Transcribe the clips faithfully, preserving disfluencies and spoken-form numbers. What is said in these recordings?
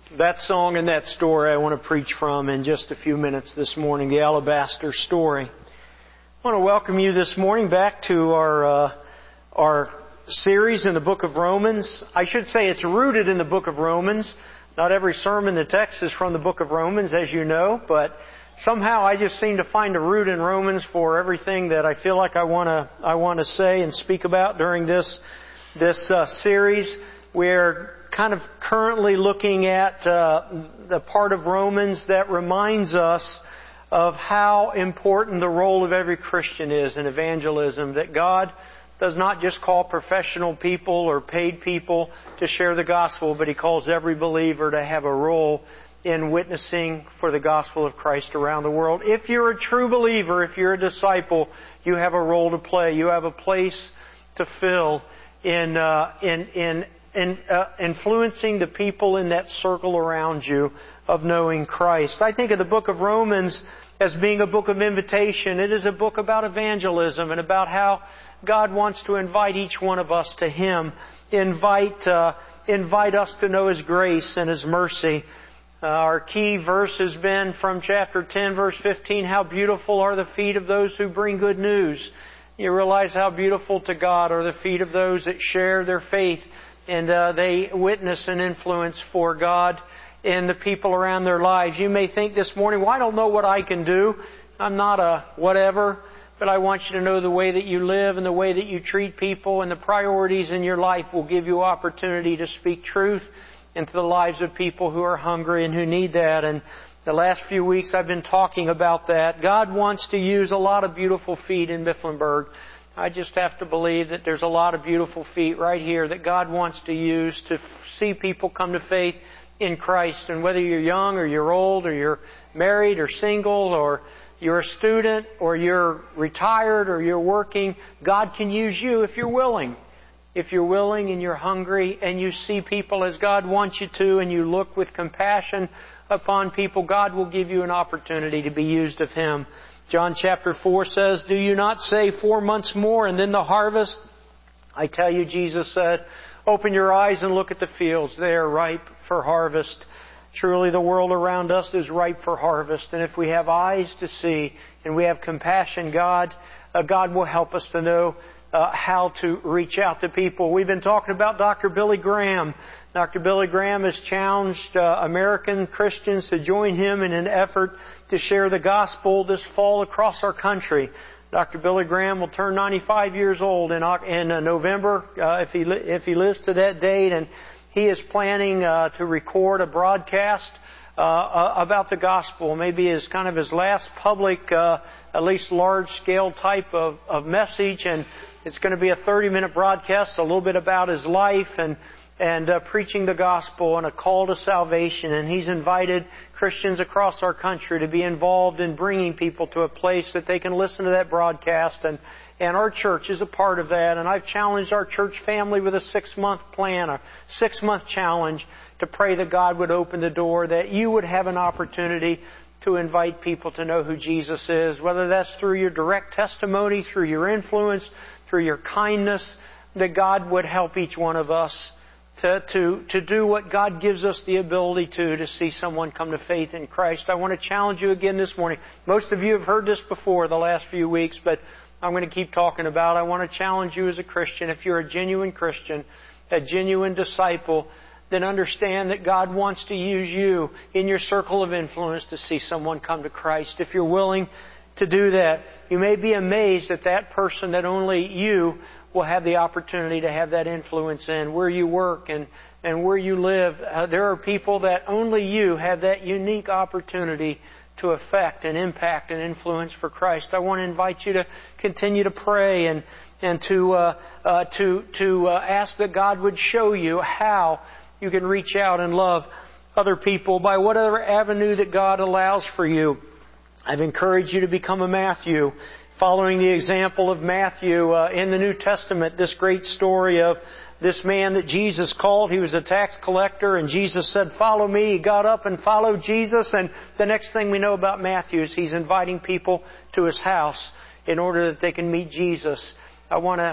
That song and that story I want to preach from in just a few minutes this morning, the Alabaster story. I want to welcome you this morning back to our uh, our series in the book of Romans. I should say it's rooted in the book of Romans. Not every sermon, the text is from the book of Romans, as you know, but somehow I just seem to find a root in Romans for everything that I feel like I want to I want to say and speak about during this this uh, series. We're kind of currently looking at uh, the part of Romans that reminds us of how important the role of every Christian is in evangelism, that God does not just call professional people or paid people to share the gospel, but He calls every believer to have a role in witnessing for the gospel of Christ around the world. If you're a true believer, if you're a disciple, you have a role to play. You have a place to fill in uh, in in in uh, influencing the people in that circle around you of knowing Christ. I think of the book of Romans as being a book of invitation. It is a book about evangelism and about how God wants to invite each one of us to Him, invite uh, invite us to know His grace and His mercy. Uh, our key verse has been from chapter ten, verse fifteen, how beautiful are the feet of those who bring good news. You realize how beautiful to God are the feet of those that share their faith and uh, they witness and influence for God in the people around their lives. You may think this morning, well, I don't know what I can do. I'm not a whatever. But I want you to know the way that you live and the way that you treat people and the priorities in your life will give you opportunity to speak truth into the lives of people who are hungry and who need that. And the last few weeks I've been talking about that. God wants to use a lot of beautiful feet in Mifflinburg. I just have to believe that there's a lot of beautiful feet right here that God wants to use to see people come to faith in Christ. And whether you're young or you're old or you're married or single or you're a student or you're retired or you're working, God can use you if you're willing. If you're willing and you're hungry and you see people as God wants you to and you look with compassion upon people, God will give you an opportunity to be used of Him. John chapter four says, do you not say four months more and then the harvest? I tell you, Jesus said, open your eyes and look at the fields. They are ripe for harvest. Truly the world around us is ripe for harvest. And if we have eyes to see and we have compassion, God, uh, God will help us to know uh, how to reach out to people. We've been talking about Doctor Billy Graham. Doctor Billy Graham has challenged uh, American Christians to join him in an effort to share the gospel this fall across our country. Doctor Billy Graham will turn ninety-five years old in, in uh, November uh, if he li- if he lives to that date, and he is planning uh, to record a broadcast uh, uh, about the gospel, maybe as kind of his last public, uh, at least large-scale type of, of message. And it's going to be a thirty-minute broadcast, a little bit about his life and and uh, preaching the gospel and a call to salvation. And he's invited Christians across our country to be involved in bringing people to a place that they can listen to that broadcast. And And our church is a part of that. And I've challenged our church family with a six-month plan, a six-month challenge to pray that God would open the door, that you would have an opportunity to invite people to know who Jesus is, whether that's through your direct testimony, through your influence, through your kindness, that God would help each one of us to, to, to do what God gives us the ability to, to see someone come to faith in Christ. I want to challenge you again this morning. Most of you have heard this before the last few weeks, but I'm going to keep talking about it. I want to challenge you as a Christian. If you're a genuine Christian, a genuine disciple, then understand that God wants to use you in your circle of influence to see someone come to Christ. If you're willing to do that, you may be amazed at that person that only you will have the opportunity to have that influence in, where you work and, and where you live. Uh, there are people that only you have that unique opportunity to affect and impact and influence for Christ. I want to invite you to continue to pray and and to uh, uh, to to uh, ask that God would show you how you can reach out and love other people by whatever avenue that God allows for you. I've encouraged you to become a Matthew, following the example of Matthew uh, in the New Testament. This great story of this man that Jesus called. He was a tax collector, and Jesus said, "Follow me." He got up and followed Jesus, and the next thing we know about Matthew is he's inviting people to his house in order that they can meet Jesus. I want to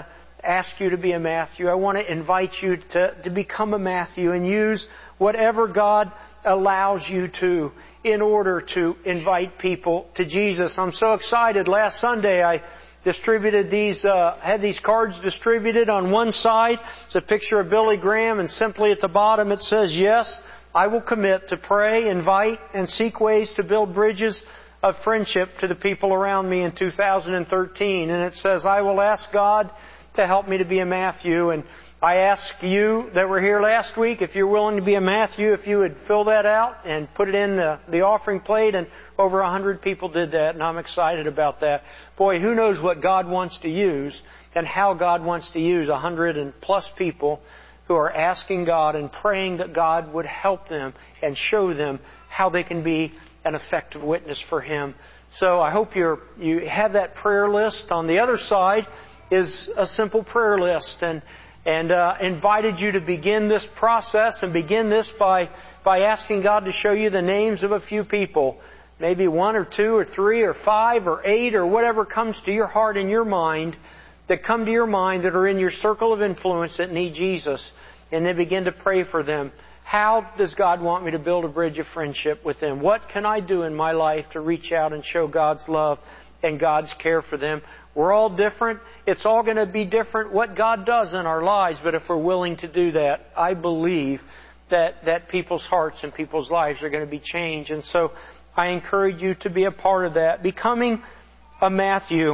ask you to be a Matthew. I want to invite you to, to become a Matthew and use whatever God allows you to in order to invite people to Jesus. I'm so excited. Last Sunday I distributed these, uh, had these cards distributed. On one side, it's a picture of Billy Graham, and simply at the bottom it says, yes, I will commit to pray, invite, and seek ways to build bridges of friendship to the people around me in two thousand thirteen. And it says, I will ask God to help me to be a Matthew. And I ask you that were here last week, if you're willing to be a Matthew, if you would fill that out and put it in the, the offering plate. And over a hundred people did that, and I'm excited about that. Boy, who knows what God wants to use and how God wants to use a hundred and plus people who are asking God and praying that God would help them and show them how they can be an effective witness for Him. So I hope you're, you have that prayer list. On the other side is a simple prayer list, and and uh, invited you to begin this process and begin this by by asking God to show you the names of a few people, maybe one or two or three or five or eight or whatever comes to your heart and your mind, that come to your mind that are in your circle of influence that need Jesus, and then begin to pray for them. How does God want me to build a bridge of friendship with them? What can I do in my life to reach out and show God's love and God's care for them? We're all different. It's all going to be different what God does in our lives. But if we're willing to do that, I believe that, that people's hearts and people's lives are going to be changed. And so I encourage you to be a part of that. Becoming a Matthew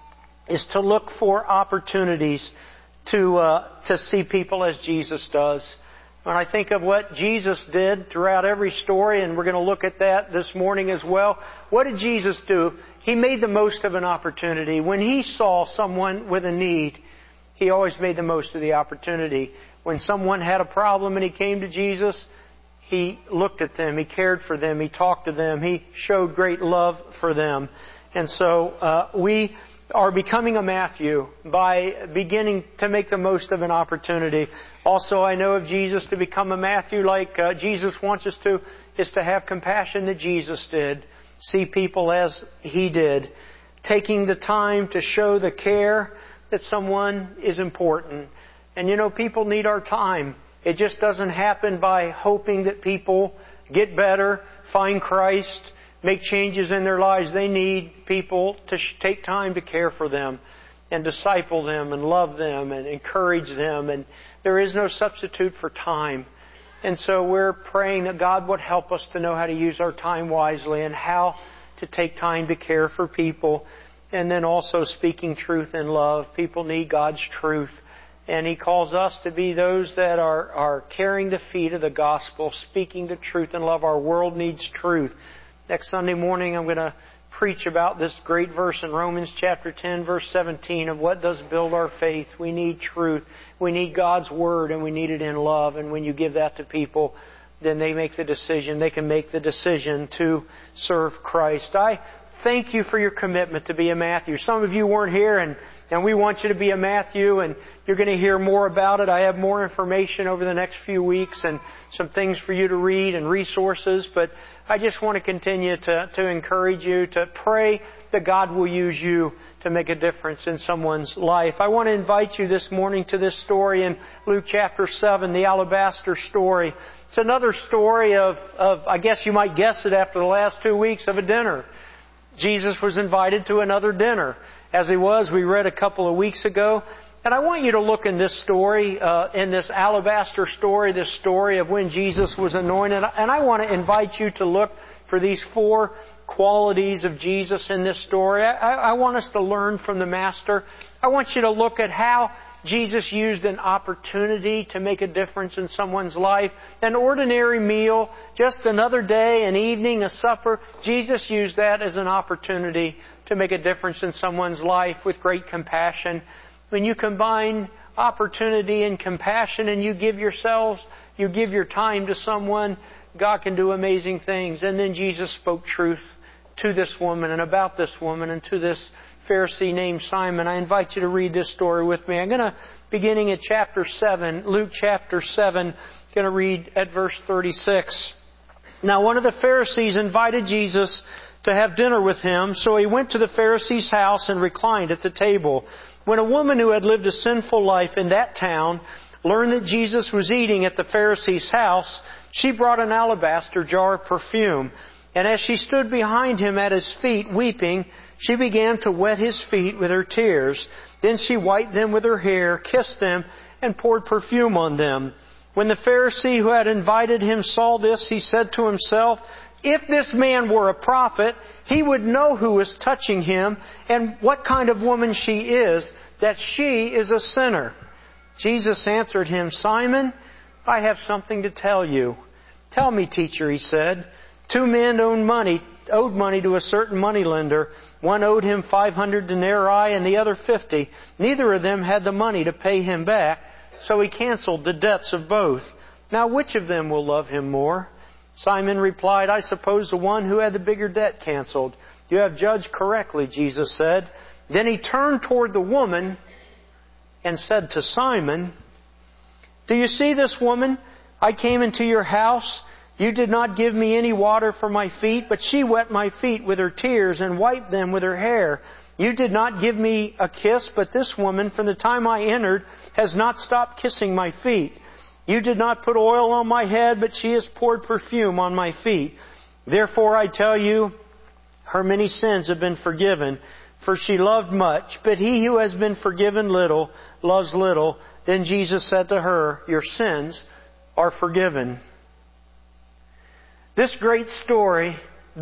is to look for opportunities to uh, to see people as Jesus does. When I think of what Jesus did throughout every story, and we're going to look at that this morning as well, what did Jesus do? He made the most of an opportunity. When He saw someone with a need, He always made the most of the opportunity. When someone had a problem and He came to Jesus, He looked at them, He cared for them, He talked to them, He showed great love for them. And so uh, we are becoming a Matthew by beginning to make the most of an opportunity. Also, I know of Jesus to become a Matthew like uh, Jesus wants us to, is to have compassion that Jesus did. See people as He did. Taking the time to show the care that someone is important. And you know, people need our time. It just doesn't happen by hoping that people get better, find Christ, make changes in their lives. They need people to sh- take time to care for them and disciple them and love them and encourage them. And there is no substitute for time. And so we're praying that God would help us to know how to use our time wisely and how to take time to care for people. And then also speaking truth in love. People need God's truth. And He calls us to be those that are, are carrying the feet of the gospel, speaking the truth in love. Our world needs truth. Next Sunday morning, I'm going to preach about this great verse in Romans chapter ten, verse seventeen, of what does build our faith. We need truth. We need God's Word, and we need it in love. And when you give that to people, then they make the decision. They can make the decision to serve Christ. I thank you for your commitment to be a Matthew. Some of you weren't here, and, and we want you to be a Matthew, and you're going to hear more about it. I have more information over the next few weeks and some things for you to read and resources, but I just want to continue to, to encourage you to pray that God will use you to make a difference in someone's life. I want to invite you this morning to this story in Luke chapter seven, the alabaster story. It's another story of, of, I guess you might guess it after the last two weeks, of a dinner. Jesus was invited to another dinner, as He was, we read a couple of weeks ago. And I want you to look in this story, uh, in this alabaster story, this story of when Jesus was anointed. And I want to invite you to look for these four qualities of Jesus in this story. I, I want us to learn from the Master. I want you to look at how Jesus used an opportunity to make a difference in someone's life. An ordinary meal, just another day, an evening, a supper. Jesus used that as an opportunity to make a difference in someone's life with great compassion. When you combine opportunity and compassion and you give yourselves, you give your time to someone, God can do amazing things. And then Jesus spoke truth to this woman and about this woman and to this Pharisee named Simon. I invite you to read this story with me. I'm going to, beginning at chapter seven, Luke chapter seven, going to read at verse thirty-six. Now one of the Pharisees invited Jesus to have dinner with him. So he went to the Pharisee's house and reclined at the table. When a woman who had lived a sinful life in that town learned that Jesus was eating at the Pharisee's house, she brought an alabaster jar of perfume. And as she stood behind him at his feet weeping, she began to wet his feet with her tears. Then she wiped them with her hair, kissed them, and poured perfume on them. When the Pharisee who had invited him saw this, he said to himself, "If this man were a prophet, he would know who is touching him and what kind of woman she is, that she is a sinner." Jesus answered him, "Simon, I have something to tell you." "Tell me, teacher," he said. Two men owed money, owed money to a certain moneylender. One owed him five hundred denarii and the other fifty. Neither of them had the money to pay him back, so he canceled the debts of both. Now which of them will love him more? Simon replied, "I suppose the one who had the bigger debt canceled." "You have judged correctly," Jesus said. Then he turned toward the woman and said to Simon, "Do you see this woman? I came into your house. You did not give me any water for my feet, but she wet my feet with her tears and wiped them with her hair. You did not give me a kiss, but this woman, from the time I entered, has not stopped kissing my feet. You did not put oil on my head, but she has poured perfume on my feet. Therefore I tell you, her many sins have been forgiven, for she loved much. But he who has been forgiven little loves little." Then Jesus said to her, "Your sins are forgiven." This great story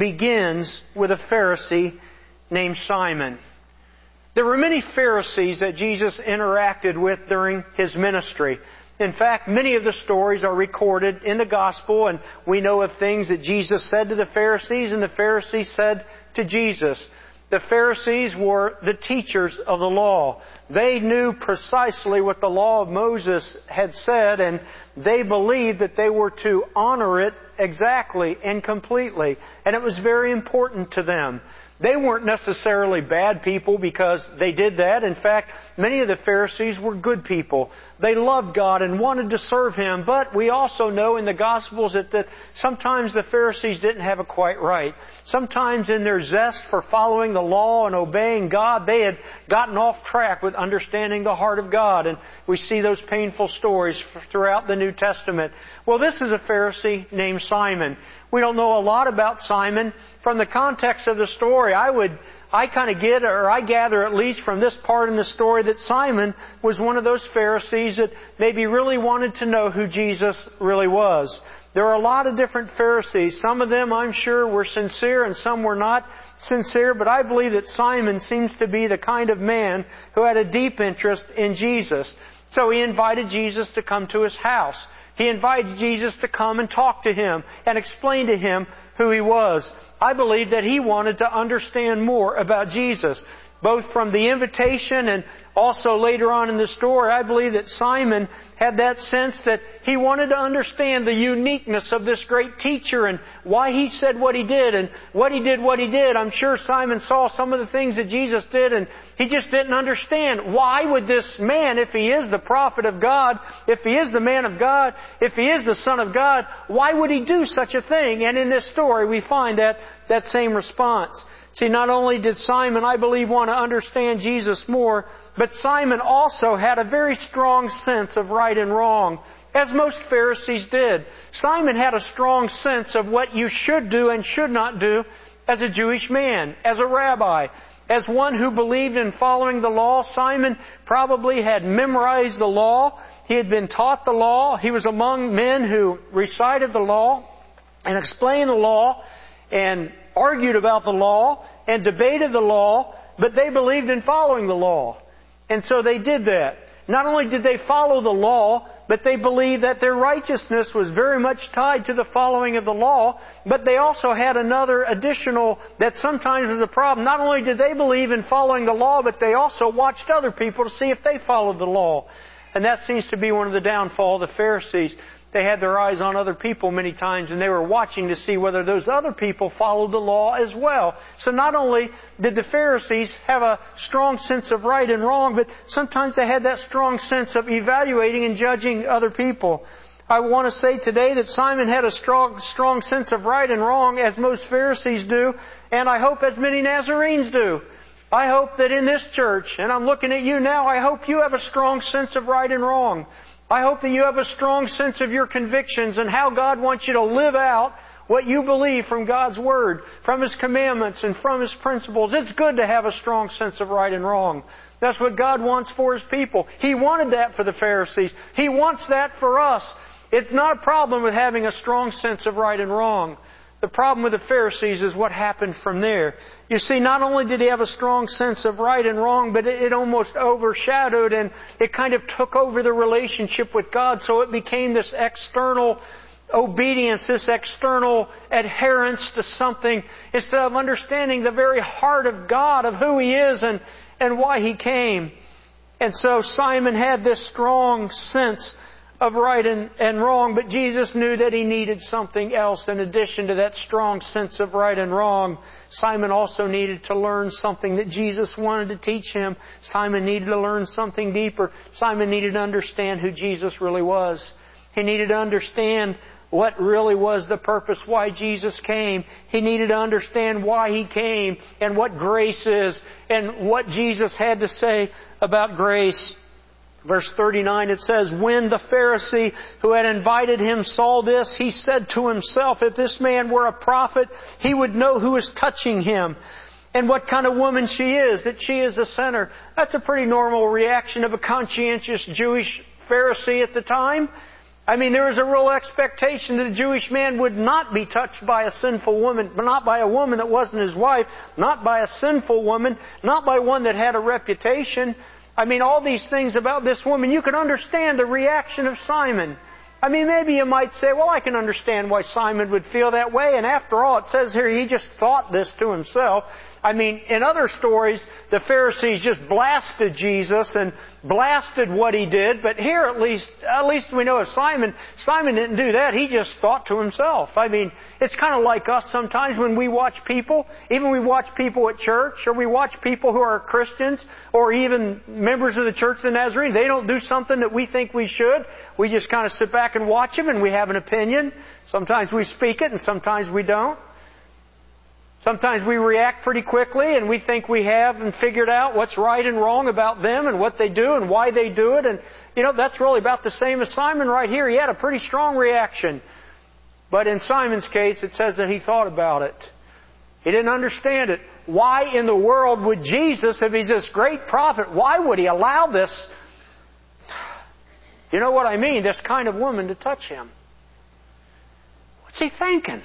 begins with a Pharisee named Simon. There were many Pharisees that Jesus interacted with during His ministry. In fact, many of the stories are recorded in the Gospel, and we know of things that Jesus said to the Pharisees and the Pharisees said to Jesus. The Pharisees were the teachers of the law. They knew precisely what the law of Moses had said, and they believed that they were to honor it exactly and completely. And it was very important to them. They weren't necessarily bad people because they did that. In fact, many of the Pharisees were good people. They loved God and wanted to serve Him. But we also know in the Gospels that, that sometimes the Pharisees didn't have it quite right. Sometimes in their zest for following the law and obeying God, they had gotten off track with understanding the heart of God. And we see those painful stories throughout the New Testament. Well, this is a Pharisee named Simon. We don't know a lot about Simon. From the context of the story, I would, I kind of get, or I gather at least from this part in the story, that Simon was one of those Pharisees that maybe really wanted to know who Jesus really was. There are a lot of different Pharisees. Some of them, I'm sure, were sincere and some were not sincere, but I believe that Simon seems to be the kind of man who had a deep interest in Jesus. So he invited Jesus to come to his house. He invited Jesus to come and talk to him and explain to him who He was. I believe that he wanted to understand more about Jesus, both from the invitation and also later on in the story. I believe that Simon had that sense that he wanted to understand the uniqueness of this great teacher and why he said what he did and what he did what he did. I'm sure Simon saw some of the things that Jesus did and he just didn't understand. Why would this man, if he is the prophet of God, if he is the man of God, if he is the Son of God, why would he do such a thing? And in this story we find that, that same response. See, not only did Simon, I believe, want to understand Jesus more, but Simon also had a very strong sense of right and wrong, as most Pharisees did. Simon had a strong sense of what you should do and should not do as a Jewish man, as a rabbi. As one who believed in following the law, Simon probably had memorized the law. He had been taught the law. He was among men who recited the law and explained the law and argued about the law and debated the law, but they believed in following the law. And so they did that. Not only did they follow the law, but they believed that their righteousness was very much tied to the following of the law, but they also had another additional that sometimes was a problem. Not only did they believe in following the law, but they also watched other people to see if they followed the law. And that seems to be one of the downfall of the Pharisees. They had their eyes on other people many times, and they were watching to see whether those other people followed the law as well. So not only did the Pharisees have a strong sense of right and wrong, but sometimes they had that strong sense of evaluating and judging other people. I want to say today that Simon had a strong, strong sense of right and wrong, as most Pharisees do, and I hope as many Nazarenes do. I hope that in this church, and I'm looking at you now, I hope you have a strong sense of right and wrong. I hope that you have a strong sense of your convictions and how God wants you to live out what you believe from God's Word, from His commandments, and from His principles. It's good to have a strong sense of right and wrong. That's what God wants for His people. He wanted that for the Pharisees. He wants that for us. It's not a problem with having a strong sense of right and wrong. The problem with the Pharisees is what happened from there. You see, not only did he have a strong sense of right and wrong, but it, it almost overshadowed and it kind of took over the relationship with God, so it became this external obedience, this external adherence to something, instead of understanding the very heart of God, of who He is and, and why He came. And so Simon had this strong sense of right and, and wrong, but Jesus knew that he needed something else. In addition to that strong sense of right and wrong, Simon also needed to learn something that Jesus wanted to teach him. Simon needed to learn something deeper. Simon needed to understand who Jesus really was. He needed to understand what really was the purpose why Jesus came. He needed to understand why He came and what grace is and what Jesus had to say about grace. Verse thirty-nine, it says, "When the Pharisee who had invited him saw this, he said to himself, if this man were a prophet, he would know who is touching him and what kind of woman she is, that she is a sinner." That's a pretty normal reaction of a conscientious Jewish Pharisee at the time. I mean, there was a real expectation that a Jewish man would not be touched by a sinful woman, but not by a woman that wasn't his wife, not by a sinful woman, not by one that had a reputation. I mean, all these things about this woman, you can understand the reaction of Simon. I mean, maybe you might say, well, I can understand why Simon would feel that way. And after all, it says here he just thought this to himself. I mean, in other stories, the Pharisees just blasted Jesus and blasted what He did. But here, at least, at least we know of Simon, Simon didn't do that. He just thought to himself. I mean, it's kind of like us sometimes when we watch people, even we watch people at church, or we watch people who are Christians, or even members of the Church of the Nazarene. They don't do something that we think we should. We just kind of sit back and watch them, and we have an opinion. Sometimes we speak it, and sometimes we don't. Sometimes we react pretty quickly and we think we have and figured out what's right and wrong about them and what they do and why they do it. And, you know, that's really about the same as Simon right here. He had a pretty strong reaction. But in Simon's case, it says that he thought about it. He didn't understand it. Why in the world would Jesus, if He's this great prophet, why would He allow this, you know what I mean, this kind of woman to touch Him? What's He thinking?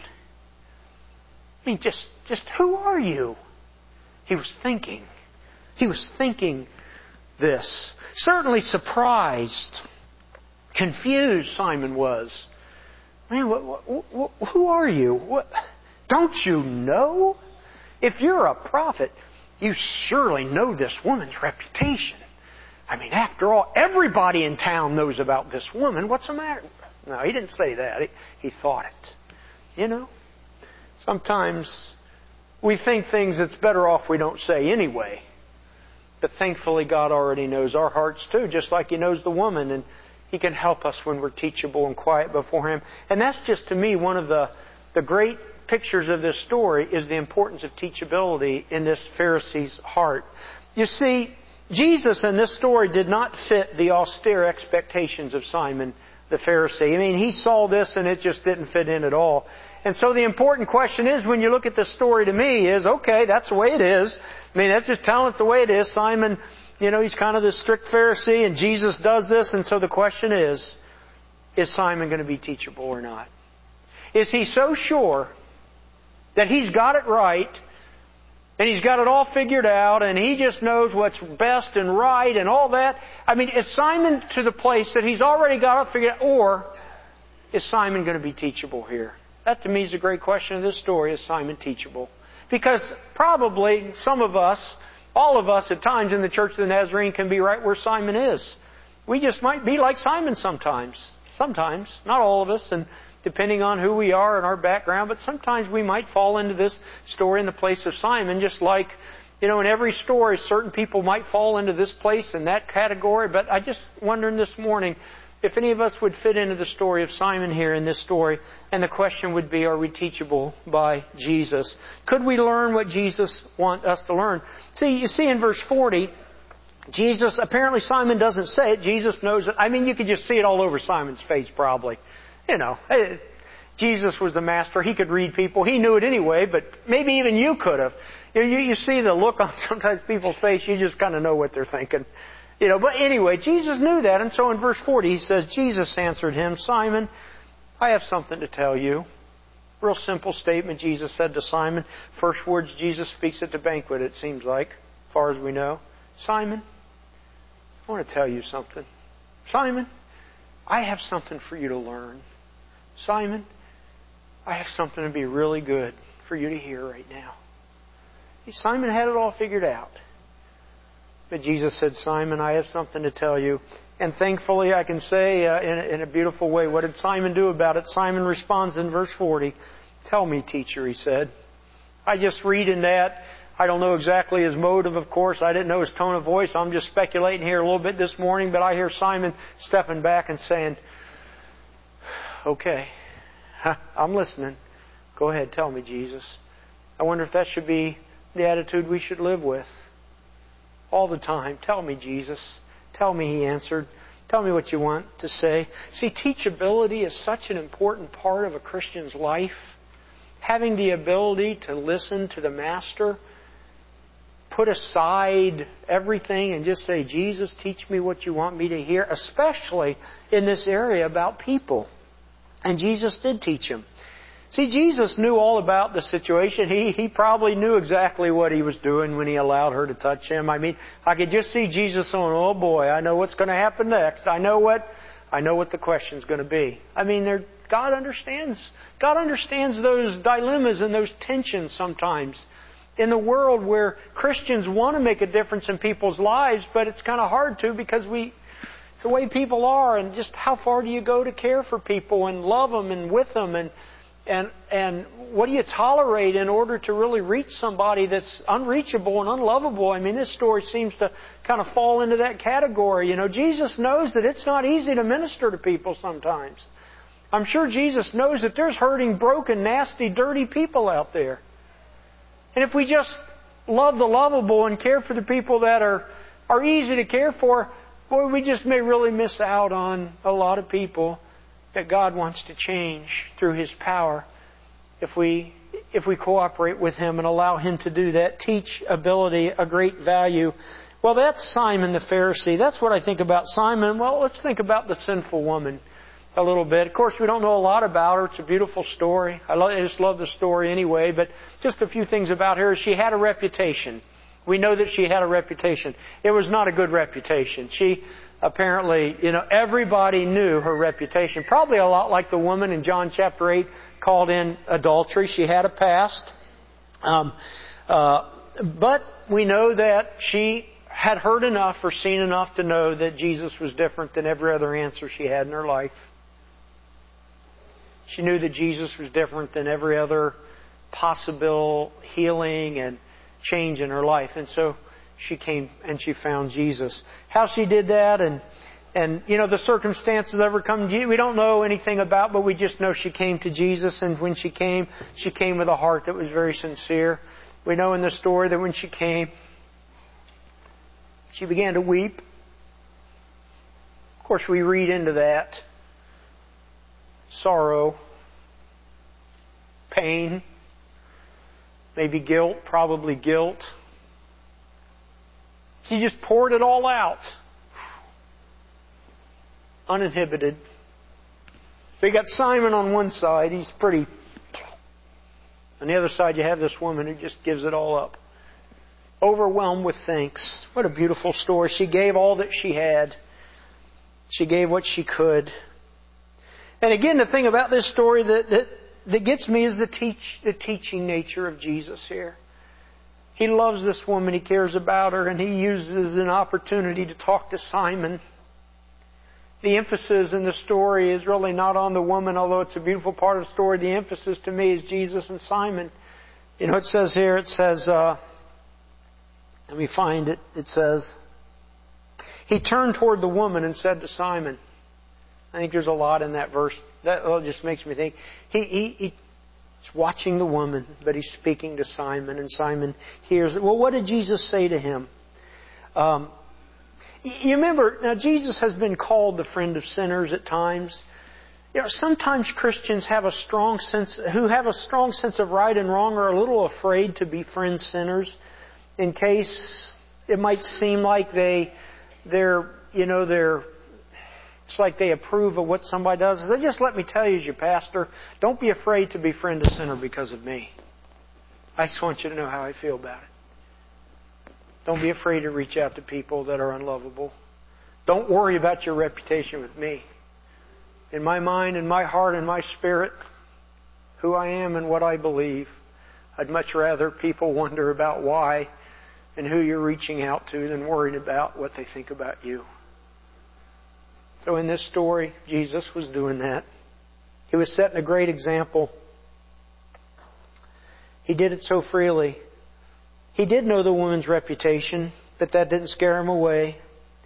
I mean, just, just who are you? He was thinking. He was thinking this. Certainly surprised. Confused Simon was. Man, what, what, what, who are you? What, don't you know? If you're a prophet, you surely know this woman's reputation. I mean, after all, everybody in town knows about this woman. What's the matter? No, he didn't say that. He, he thought it. You know? Sometimes we think things that's better off we don't say anyway. But thankfully God already knows our hearts too, just like He knows the woman, and He can help us when we're teachable and quiet before Him. And that's just, to me, one of the, the great pictures of this story is the importance of teachability in this Pharisee's heart. You see, Jesus in this story did not fit the austere expectations of Simon the Pharisee. I mean, he saw this and it just didn't fit in at all. And so the important question is, when you look at this story to me, is, okay, that's the way it is. I mean, that's just telling it the way it is. Simon, you know, he's kind of this strict Pharisee, and Jesus does this. And so the question is, is Simon going to be teachable or not? Is he so sure that he's got it right, and he's got it all figured out, and he just knows what's best and right and all that? I mean, is Simon to the place that he's already got it figured out, or is Simon going to be teachable here? That to me is a great question of this story. Is Simon teachable? Because probably some of us, all of us at times in the Church of the Nazarene, can be right where Simon is. We just might be like Simon sometimes. Sometimes. Not all of us, and depending on who we are and our background, but sometimes we might fall into this story in the place of Simon, just like, you know, in every story, certain people might fall into this place and that category. But I just wondering this morning, if any of us would fit into the story of Simon here in this story, and the question would be, are we teachable by Jesus? Could we learn what Jesus wants us to learn? See, you see in verse forty, Jesus, apparently Simon doesn't say it. Jesus knows it. I mean, you could just see it all over Simon's face probably. You know, Jesus was the master. He could read people. He knew it anyway, but maybe even you could have. You, you, you see the look on sometimes people's face, you just kind of know what they're thinking. You know, but anyway, Jesus knew that, and so in verse forty he says, Jesus answered him, Simon, I have something to tell you. Real simple statement Jesus said to Simon. First words Jesus speaks at the banquet, it seems like, as far as we know. Simon, I want to tell you something. Simon, I have something for you to learn. Simon, I have something to be really good for you to hear right now. Simon had it all figured out. But Jesus said, Simon, I have something to tell you. And thankfully, I can say uh, in, a, in a beautiful way, what did Simon do about it? Simon responds in verse forty, tell me, teacher, he said. I just read in that. I don't know exactly his motive, of course. I didn't know his tone of voice. I'm just speculating here a little bit this morning. But I hear Simon stepping back and saying, okay, I'm listening. Go ahead, tell me, Jesus. I wonder if that should be the attitude we should live with. All the time. Tell me, Jesus. Tell me, he answered. Tell me what you want to say. See, teachability is such an important part of a Christian's life. Having the ability to listen to the Master, put aside everything and just say, Jesus, teach me what you want me to hear, especially in this area about people. And Jesus did teach him. See, Jesus knew all about the situation. He he probably knew exactly what he was doing when he allowed her to touch him. I mean, I could just see Jesus saying, oh boy, I know what's going to happen next. I know what I know what the question's going to be. I mean, God understands. God understands those dilemmas and those tensions sometimes in the world where Christians want to make a difference in people's lives, but it's kind of hard to because we it's the way people are, and just how far do you go to care for people and love them and with them, and And and what do you tolerate in order to really reach somebody that's unreachable and unlovable? I mean, this story seems to kind of fall into that category. You know, Jesus knows that it's not easy to minister to people sometimes. I'm sure Jesus knows that there's hurting, broken, nasty, dirty people out there. And if we just love the lovable and care for the people that are, are easy to care for, boy, we just may really miss out on a lot of people that God wants to change through His power if we if we cooperate with Him and allow Him to do that. Teachability, a great value. Well, that's Simon the Pharisee. That's what I think about Simon. Well, let's think about the sinful woman a little bit. Of course, we don't know a lot about her. It's a beautiful story. I, love, I just love the story anyway, but just a few things about her. She had a reputation. We know that she had a reputation. It was not a good reputation. She apparently, you know, everybody knew her reputation. Probably a lot like the woman in John chapter eight called in adultery. She had a past. Um, uh, but we know that she had heard enough or seen enough to know that Jesus was different than every other answer she had in her life. She knew that Jesus was different than every other possible healing and change in her life. And so she came and she found Jesus. How she did that and, and you know, the circumstances ever come, we don't know anything about, but we just know she came to Jesus. And when she came, she came with a heart that was very sincere. We know in the story that when she came, she began to weep. Of course, we read into that sorrow, pain, maybe guilt, probably guilt. She just poured it all out. Uninhibited. We got Simon on one side. He's pretty... On the other side, you have this woman who just gives it all up. Overwhelmed with thanks. What a beautiful story. She gave all that she had. She gave what she could. And again, the thing about this story that, that, that gets me is the teach the teaching nature of Jesus here. He loves this woman. He cares about her. And He uses an opportunity to talk to Simon. The emphasis in the story is really not on the woman, although it's a beautiful part of the story. The emphasis to me is Jesus and Simon. You know, it says here, it says, uh, let me find it. It says, He turned toward the woman and said to Simon, I think there's a lot in that verse. That oh, just makes me think. He, he, he's watching the woman, but he's speaking to Simon, and Simon hears it. Well, what did Jesus say to him? Um, you remember, now Jesus has been called the friend of sinners at times. You know, sometimes Christians have a strong sense, who have a strong sense of right and wrong, are a little afraid to befriend sinners, in case it might seem like they, they're, you know, they're, it's like they approve of what somebody does. So just let me tell you, as your pastor, don't be afraid to befriend a sinner because of me. I just want you to know how I feel about it. Don't be afraid to reach out to people that are unlovable. Don't worry about your reputation with me. In my mind, in my heart, in my spirit, who I am and what I believe, I'd much rather people wonder about why and who you're reaching out to than worried about what they think about you. So in this story, Jesus was doing that. He was setting a great example. He did it so freely. He did know the woman's reputation, but that didn't scare him away.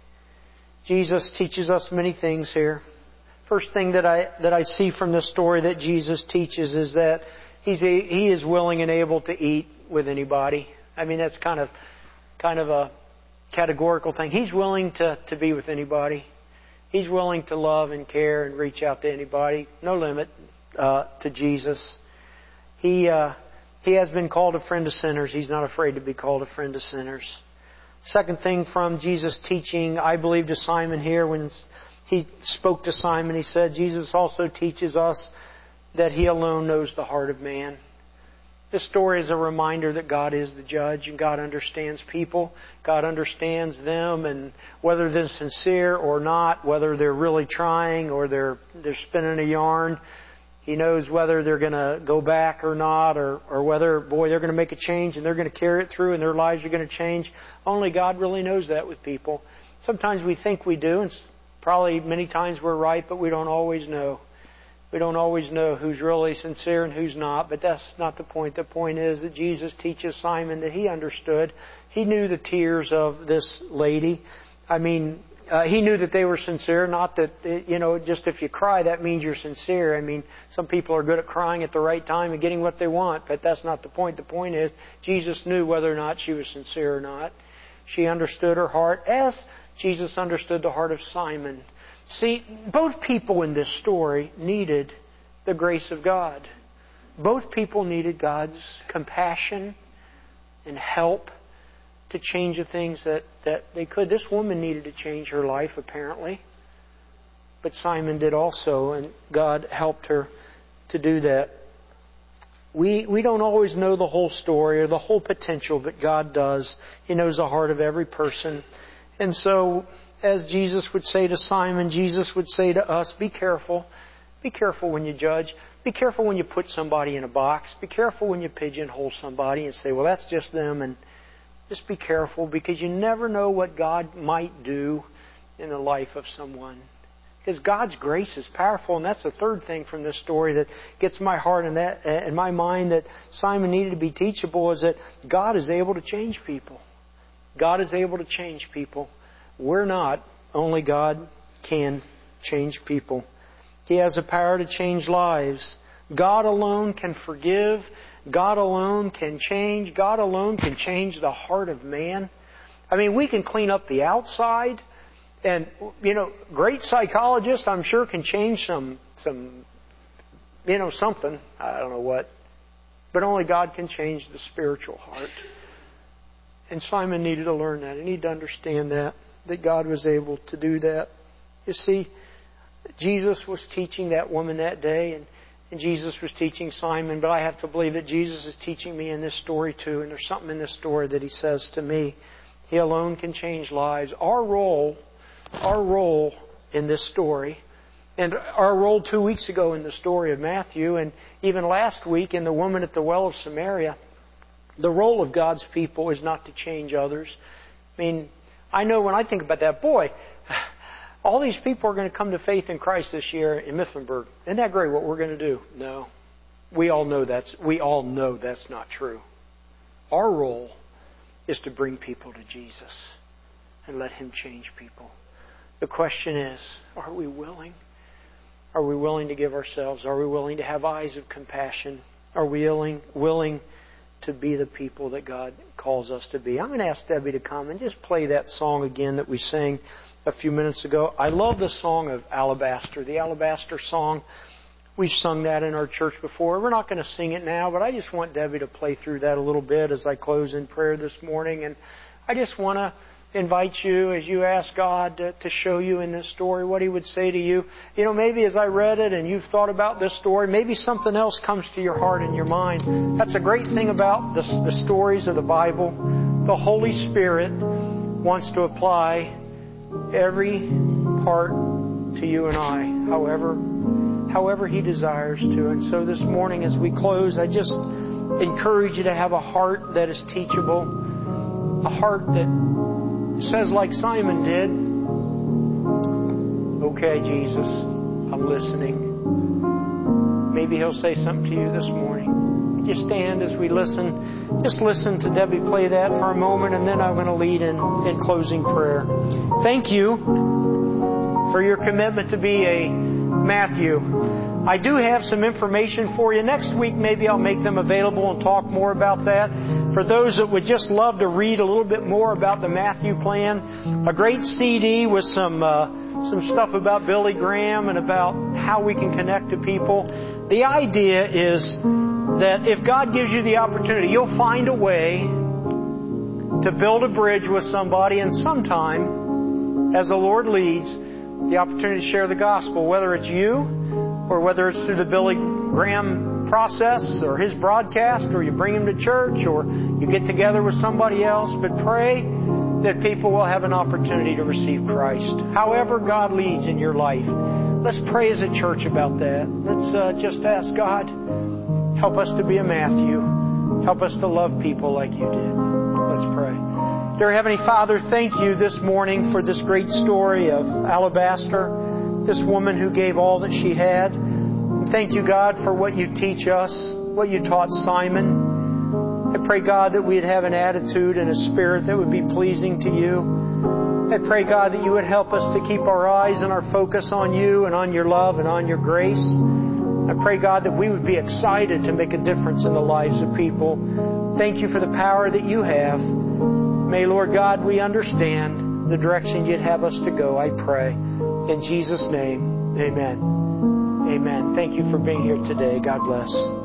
Jesus teaches us many things here. First thing that I that I see from this story that Jesus teaches is that he's a, he is willing and able to eat with anybody. I mean, that's kind of kind of a categorical thing. He's willing to, to be with anybody. He's willing to love and care and reach out to anybody. No limit uh, to Jesus. He uh, he has been called a friend of sinners. He's not afraid to be called a friend of sinners. Second thing from Jesus' teaching, I believe, to Simon here, when He spoke to Simon, He said, Jesus also teaches us that He alone knows the heart of man. This story is a reminder that God is the judge and God understands people. God understands them, and whether they're sincere or not, whether they're really trying or they're they're spinning a yarn, He knows whether they're going to go back or not, or, or whether, boy, they're going to make a change and they're going to carry it through and their lives are going to change. Only God really knows that with people. Sometimes we think we do, and probably many times we're right, but we don't always know. We don't always know who's really sincere and who's not, but that's not the point. The point is that Jesus teaches Simon that He understood. He knew the tears of this lady. I mean, uh, He knew that they were sincere, not that, you know, just if you cry, that means you're sincere. I mean, some people are good at crying at the right time and getting what they want, but that's not the point. The point is, Jesus knew whether or not she was sincere or not. She understood her heart as Jesus understood the heart of Simon. See, both people in this story needed the grace of God. Both people needed God's compassion and help to change the things that, that they could. This woman needed to change her life, apparently. But Simon did also, and God helped her to do that. We we don't always know the whole story or the whole potential, but God does. He knows the heart of every person. And so, as Jesus would say to Simon, Jesus would say to us, be careful. Be careful when you judge. Be careful when you put somebody in a box. Be careful when you pigeonhole somebody and say, well, that's just them. And just be careful, because you never know what God might do in the life of someone. Because God's grace is powerful, and that's the third thing from this story that gets my heart and that in my mind that Simon needed to be teachable, is that God is able to change people. God is able to change people. We're not. Only God can change people. He has the power to change lives. God alone can forgive. God alone can change. God alone can change the heart of man. I mean, we can clean up the outside. And, you know, great psychologists, I'm sure, can change some, some, you know, something. I don't know what. But only God can change the spiritual heart. And Simon needed to learn that. He needed to understand that, that God was able to do that. You see, Jesus was teaching that woman that day, and, and Jesus was teaching Simon, but I have to believe that Jesus is teaching me in this story too, and there's something in this story that He says to me. He alone can change lives. Our role, our role in this story, and our role two weeks ago in the story of Matthew, and even last week in the woman at the well of Samaria, the role of God's people is not to change others. I mean, I know when I think about that, boy, all these people are going to come to faith in Christ this year in Mifflinburg. Isn't that great what we're going to do? No. We all know that's, we all know that's not true. Our role is to bring people to Jesus and let Him change people. The question is, are we willing? Are we willing to give ourselves? Are we willing to have eyes of compassion? Are we willing, willing to be the people that God calls us to be? I'm going to ask Debbie to come and just play that song again that we sang a few minutes ago. I love the song of Alabaster, the Alabaster song. We've sung that in our church before. We're not going to sing it now, but I just want Debbie to play through that a little bit as I close in prayer this morning. And I just want to invite you, as you ask God to, to show you in this story what He would say to you. You know, maybe as I read it and you've thought about this story, maybe something else comes to your heart and your mind. That's a great thing about the, the stories of the Bible. The Holy Spirit wants to apply every part to you and I, however, however He desires to. And so this morning as we close, I just encourage you to have a heart that is teachable, a heart that says like Simon did, okay, Jesus, I'm listening. Maybe He'll say something to you this morning. Just stand as we listen. Just listen to Debbie play that for a moment, and then I'm going to lead in, in closing prayer. Thank you for your commitment to be a Matthew. I do have some information for you. Next week, maybe I'll make them available and talk more about that. For those that would just love to read a little bit more about the Matthew plan, a great C D with some uh, some stuff about Billy Graham and about how we can connect to people. The idea is that if God gives you the opportunity, you'll find a way to build a bridge with somebody, and sometime, as the Lord leads, the opportunity to share the gospel, whether it's you or whether it's through the Billy Graham process or his broadcast, or you bring him to church, or you get together with somebody else. But pray that people will have an opportunity to receive Christ. However God leads in your life, let's pray as a church about that. Let's uh, just ask God, help us to be a Matthew. Help us to love people like you did. Let's pray. Dear Heavenly Father, thank you this morning for this great story of Alabaster, this woman who gave all that she had. And thank you, God, for what you teach us, what you taught Simon. I pray, God, that we'd have an attitude and a spirit that would be pleasing to you. I pray, God, that you would help us to keep our eyes and our focus on you and on your love and on your grace. I pray, God, that we would be excited to make a difference in the lives of people. Thank you for the power that you have. May, Lord God, we understand the direction you'd have us to go, I pray. In Jesus' name, amen. Amen. Thank you for being here today. God bless.